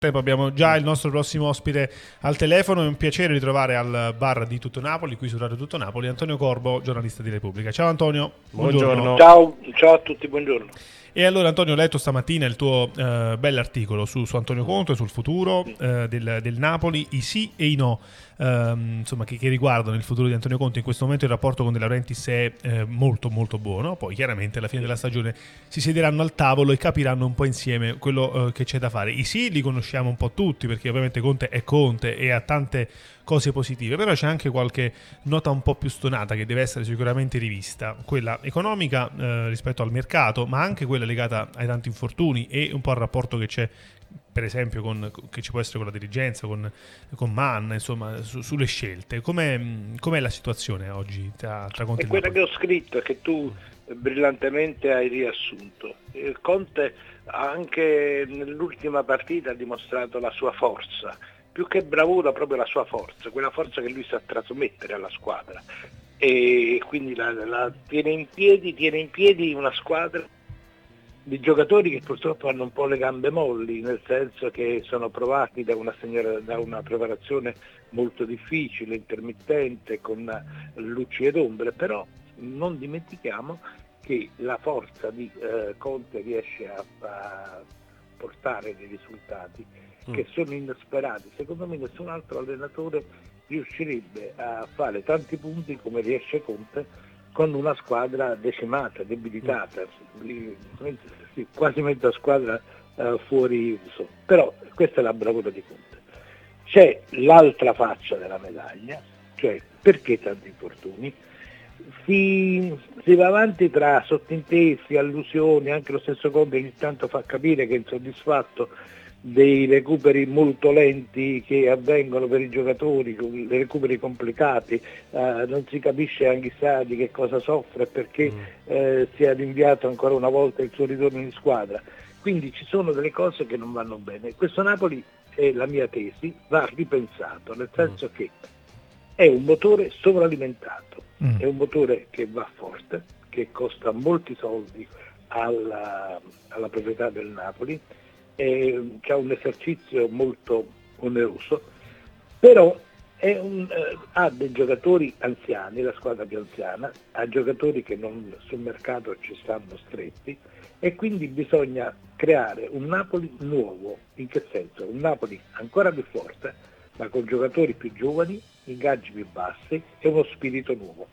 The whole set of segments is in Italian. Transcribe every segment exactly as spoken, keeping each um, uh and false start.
tempo abbiamo già il nostro prossimo ospite al telefono. È un piacere ritrovare al bar di Tutto Napoli, qui su Radio Tutto Napoli, Antonio Corbo, giornalista di Repubblica. Ciao Antonio, buongiorno. buongiorno. Ciao, ciao a tutti, buongiorno. E allora Antonio, ho letto stamattina il tuo eh, bell'articolo su, su Antonio Conte, sul futuro eh, del, del Napoli, i sì e i no, ehm, insomma, che, che riguardano il futuro di Antonio Conte. In questo momento il rapporto con De Laurentiis è eh, molto molto buono, poi chiaramente alla fine della stagione si siederanno al tavolo e capiranno un po' insieme quello eh, che c'è da fare. I sì li conosciamo un po' tutti, perché ovviamente Conte è Conte e ha tante cose positive, però c'è anche qualche nota un po' più stonata che deve essere sicuramente rivista, quella economica eh, rispetto al mercato, ma anche quella legata ai tanti infortuni e un po' al rapporto che c'è per esempio con, che ci può essere con la dirigenza, con, con Mann, insomma, su, sulle scelte. Com'è, com'è la situazione oggi tra, tra Conte e È quella Napoli? che ho scritto e che tu brillantemente hai riassunto. Il Conte anche nell'ultima partita ha dimostrato la sua forza, più che bravura proprio la sua forza, quella forza che lui sa trasmettere alla squadra, e quindi la, la tiene in piedi, tiene in piedi una squadra di giocatori che purtroppo hanno un po' le gambe molli, nel senso che sono provati da una, signora, da una preparazione molto difficile, intermittente, con luci ed ombre, però non dimentichiamo che la forza di eh, Conte riesce a, a portare dei risultati mm. che sono inesperati. Secondo me nessun altro allenatore riuscirebbe a fare tanti punti come riesce Conte con una squadra decimata, debilitata, mm. quasi mezza squadra uh, fuori uso. Però questa è la bravura di Conte. C'è l'altra faccia della medaglia, cioè perché tanti infortuni? Si, si va avanti tra sottintesi, allusioni, anche lo stesso Conte ogni tanto fa capire che è insoddisfatto dei recuperi molto lenti che avvengono per i giocatori, dei recuperi complicati, eh, non si capisce anche sa di che cosa soffre perché mm. eh, si è rinviato ancora una volta il suo ritorno in squadra. Quindi ci sono delle cose che non vanno bene. Questo Napoli, è la mia tesi, va ripensato, nel senso mm. che è un motore sovralimentato, mm. è un motore che va forte, che costa molti soldi alla, alla proprietà del Napoli, c'è un esercizio molto oneroso, però è un, eh, ha dei giocatori anziani, la squadra più anziana, ha giocatori che non, sul mercato ci stanno stretti, e quindi bisogna creare un Napoli nuovo. In che senso? Un Napoli ancora più forte, ma con giocatori più giovani, ingaggi più bassi e uno spirito nuovo.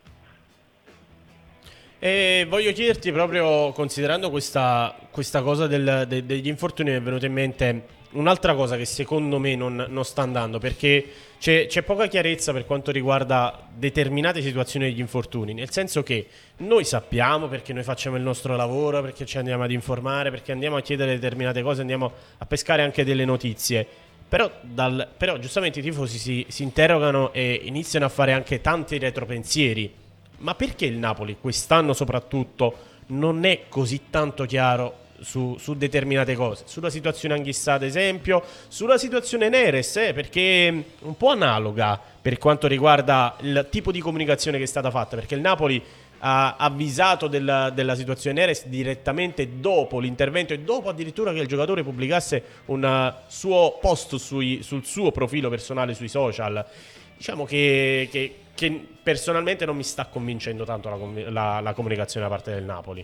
E voglio chiederti, proprio considerando questa, questa cosa del, de, degli infortuni, mi è venuta in mente un'altra cosa che secondo me non, non sta andando, perché c'è, c'è poca chiarezza per quanto riguarda determinate situazioni degli infortuni, nel senso che noi sappiamo, perché noi facciamo il nostro lavoro, perché ci andiamo ad informare, perché andiamo a chiedere determinate cose, andiamo a pescare anche delle notizie, però, dal, però giustamente i tifosi si, si interrogano e iniziano a fare anche tanti retropensieri. Ma perché il Napoli quest'anno soprattutto non è così tanto chiaro su, su determinate cose? Sulla situazione Anghissà ad esempio, sulla situazione Neres, eh, perché è un po' analoga per quanto riguarda il tipo di comunicazione che è stata fatta, perché il Napoli ha avvisato della, della situazione Neres direttamente dopo l'intervento e dopo addirittura che il giocatore pubblicasse un uh, suo post sui, sul suo profilo personale sui social. Diciamo che... che che personalmente non mi sta convincendo tanto la, la, la comunicazione da parte del Napoli.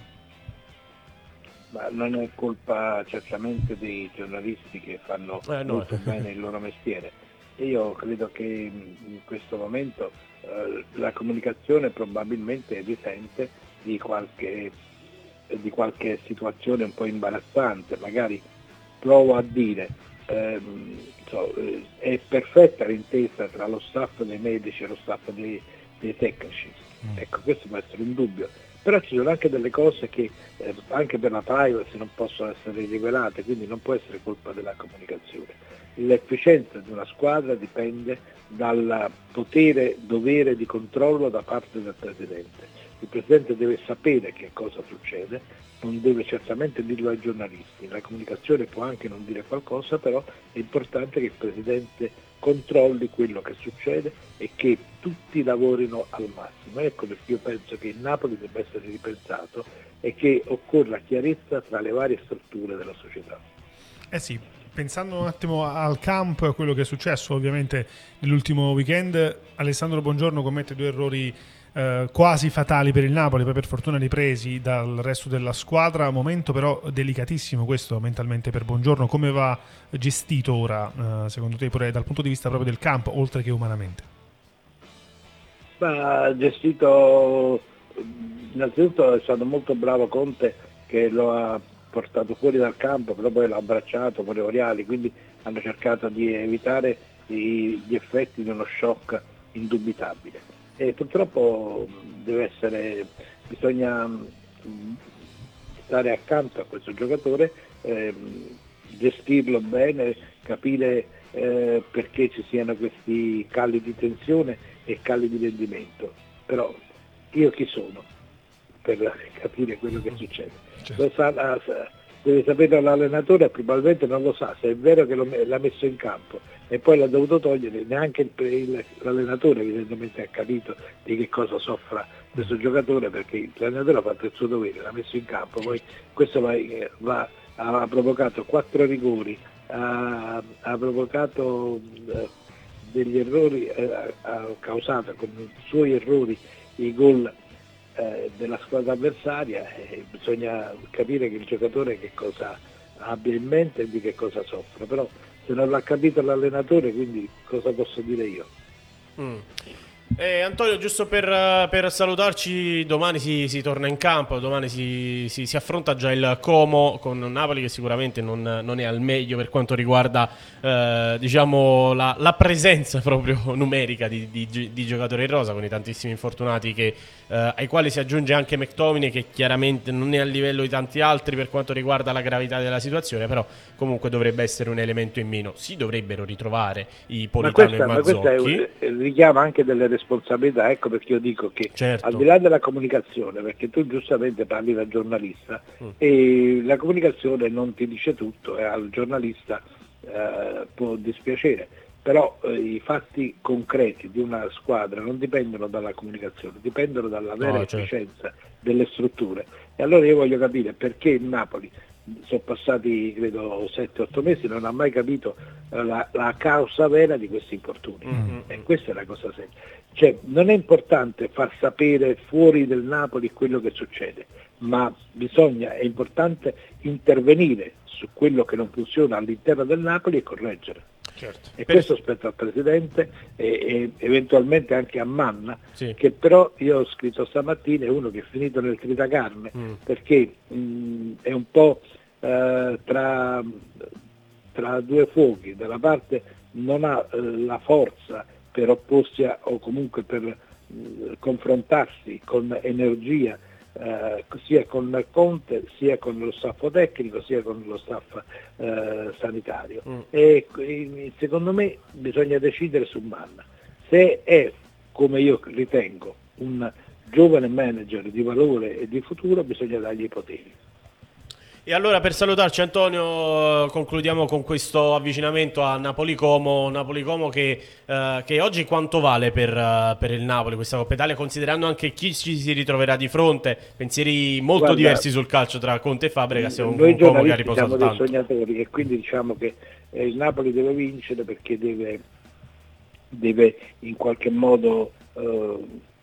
Ma non è colpa certamente dei giornalisti che fanno eh, no. molto bene il loro mestiere. Io credo che in questo momento eh, la comunicazione probabilmente è risente di qualche, di qualche situazione un po' imbarazzante. Magari provo a dire... Ehm, so, eh, è perfetta l'intesa tra lo staff dei medici e lo staff dei, dei tecnici, mm. ecco, questo può essere un dubbio, però ci sono anche delle cose che eh, anche per la privacy non possono essere rivelate, quindi non può essere colpa della comunicazione. L'efficienza di una squadra dipende dal potere dovere di controllo da parte del presidente. Il presidente deve sapere che cosa succede, non deve certamente dirlo ai giornalisti, la comunicazione può anche non dire qualcosa, però è importante che il Presidente controlli quello che succede e che tutti lavorino al massimo. Ecco perché io penso che il Napoli debba essere ripensato e che occorra chiarezza tra le varie strutture della società. Eh sì, pensando un attimo al campo e a quello che è successo ovviamente nell'ultimo weekend, Alessandro Bongiorno commette due errori eh, quasi fatali per il Napoli, poi per fortuna ripresi dal resto della squadra. Momento però delicatissimo questo mentalmente per Bongiorno. Come va gestito ora, eh, secondo te, pure dal punto di vista proprio del campo, oltre che umanamente? Ma gestito, innanzitutto è stato molto bravo Conte, che lo ha portato fuori dal campo, però poi l'ha abbracciato con le oriali, quindi hanno cercato di evitare i, gli effetti di uno shock indubitabile. E purtroppo deve essere, bisogna stare accanto a questo giocatore, eh, gestirlo bene, capire eh, perché ci siano questi cali di tensione e cali di rendimento. Però io chi sono per capire quello che succede? Certo. Lo sa, deve sapere l'allenatore, probabilmente non lo sa, se è vero che lo, l'ha messo in campo e poi l'ha dovuto togliere, neanche il, il, l'allenatore evidentemente ha capito di che cosa soffra questo giocatore, perché l'allenatore ha fatto il suo dovere, l'ha messo in campo, poi questo va, va, ha provocato quattro rigori, ha, ha provocato eh, degli errori, eh, ha causato con i suoi errori i gol eh, della squadra avversaria, e bisogna capire che il giocatore che cosa abbia in mente e di che cosa soffre, però se non l'ha capito l'allenatore, quindi cosa posso dire io? Mm. Eh, Antonio, giusto per, per salutarci, domani si, si torna in campo, domani si, si, si affronta già il Como con Napoli, che sicuramente non, non è al meglio per quanto riguarda eh, diciamo la, la presenza proprio numerica di, di, di giocatori in rosa, con i tantissimi infortunati che, eh, ai quali si aggiunge anche McTominay, che chiaramente non è a livello di tanti altri per quanto riguarda la gravità della situazione, però comunque dovrebbe essere un elemento in meno. Si dovrebbero ritrovare i Politano e Mazzocchi. Ma questo è, richiama anche delle responsabilità, ecco perché io dico che certo, al di là della comunicazione, perché tu giustamente parli da giornalista mm. e la comunicazione non ti dice tutto e al giornalista eh, può dispiacere, però eh, i fatti concreti di una squadra non dipendono dalla comunicazione, dipendono dalla vera oh, certo. efficienza delle strutture. E allora io voglio capire perché il Napoli, sono passati credo sette otto mesi, non ha mai capito la, la causa vera di questi infortuni, mm-hmm. e questa è la cosa seria. Cioè, non è importante far sapere fuori del Napoli quello che succede, ma bisogna, è importante intervenire su quello che non funziona all'interno del Napoli e correggere. Certo. E questo spetta al Presidente e, e eventualmente anche a Manna, sì. che però io ho scritto stamattina, è uno che è finito nel tritacarne, mm. perché mh, è un po' eh, tra, tra due fuochi. Da una parte non ha eh, la forza per opporsi a, o comunque per mh, confrontarsi con energia eh, sia con Conte, sia con lo staff tecnico, sia con lo staff eh, sanitario. Mm. E e secondo me bisogna decidere su Manna. Se è, come io ritengo, un giovane manager di valore e di futuro, bisogna dargli i poteri. E allora, per salutarci, Antonio, concludiamo con questo avvicinamento a Napoli-Como, Napoli-Como che, eh, che oggi quanto vale per, uh, per il Napoli questa Coppa Italia, considerando anche chi ci si ritroverà di fronte, pensieri molto Guarda, diversi sul calcio tra Conte e Fabregas, siamo un, noi un Como che ha riposato siamo tanto. dei sognatori e quindi diciamo che eh, il Napoli deve vincere perché deve, deve in qualche modo eh,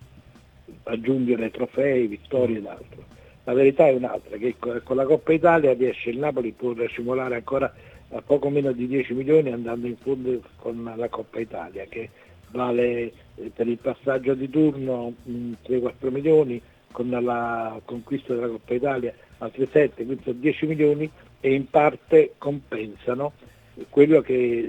aggiungere trofei, vittorie ed altro. La verità è un'altra, che con la Coppa Italia riesce il Napoli può racimolare ancora a poco meno di dieci milioni andando in fondo con la Coppa Italia, che vale per il passaggio di turno tre quattro milioni, con la conquista della Coppa Italia altri sette, quindi sono dieci milioni, e in parte compensano quello che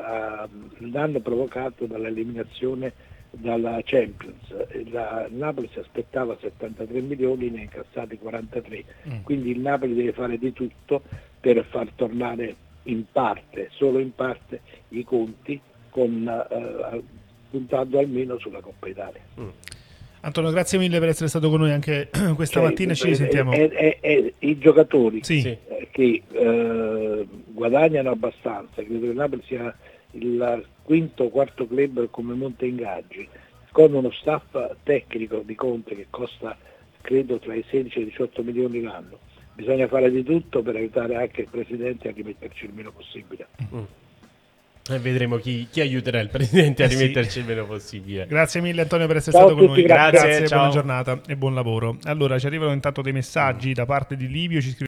eh, hanno provocato dall'eliminazione dalla Champions. La, il Napoli si aspettava settantatré milioni, ne ha incassati quarantatré, mm. quindi il Napoli deve fare di tutto per far tornare in parte, solo in parte, i conti, con, eh, puntando almeno sulla Coppa Italia. Mm. Antonio, grazie mille per essere stato con noi anche questa cioè, mattina, ci risentiamo. È, è, è, i giocatori sì. eh, che eh, guadagnano abbastanza, credo che il Napoli sia il quinto o quarto club come monte ingaggi, con uno staff tecnico di Conte che costa credo tra i sedici e i diciotto milioni l'anno, bisogna fare di tutto per aiutare anche il Presidente a rimetterci il meno possibile. Mm. E vedremo chi, chi aiuterà il Presidente a Eh sì. rimetterci il meno possibile. Grazie mille Antonio per essere Ciao stato a con tutti, noi. grazie. Grazie, Ciao. buona giornata e buon lavoro. Allora, ci arrivano intanto dei messaggi da parte di Livio, ci scrive